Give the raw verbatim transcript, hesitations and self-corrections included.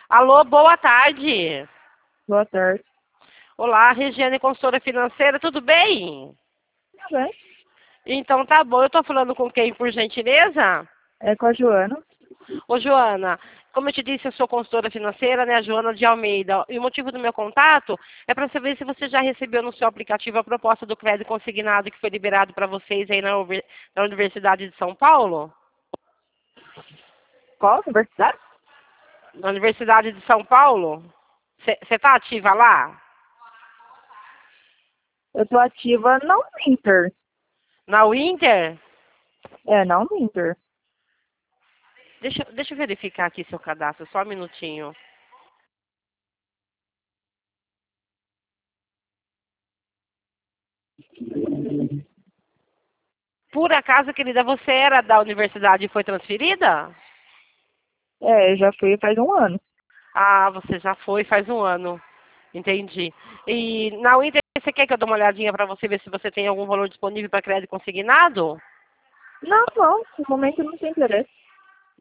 Alô, boa tarde. Boa tarde. Olá, Regiane, consultora financeira, tudo bem? Tudo bem? Então tá bom, eu tô falando com quem, por gentileza? É com a Joana. Ô, Joana, como eu te disse, eu sou consultora financeira, né, Joana de Almeida. E o motivo do meu contato é para saber se você já recebeu no seu aplicativo a proposta do crédito consignado que foi liberado para vocês aí na, Uver- na Universidade de São Paulo? Qual universidade? Na Universidade de São Paulo? Você tá ativa lá? Eu tô ativa não Inter. Na Winter? É, não Inter. Deixa, deixa eu verificar aqui seu cadastro, só um minutinho. Por acaso, querida, você era da universidade e foi transferida? É, já fui faz um ano. Ah, você já foi faz um ano. Entendi. E na Winter, você quer que eu dê uma olhadinha para você ver se você tem algum valor disponível para crédito consignado? Não, não. No momento não tem interesse.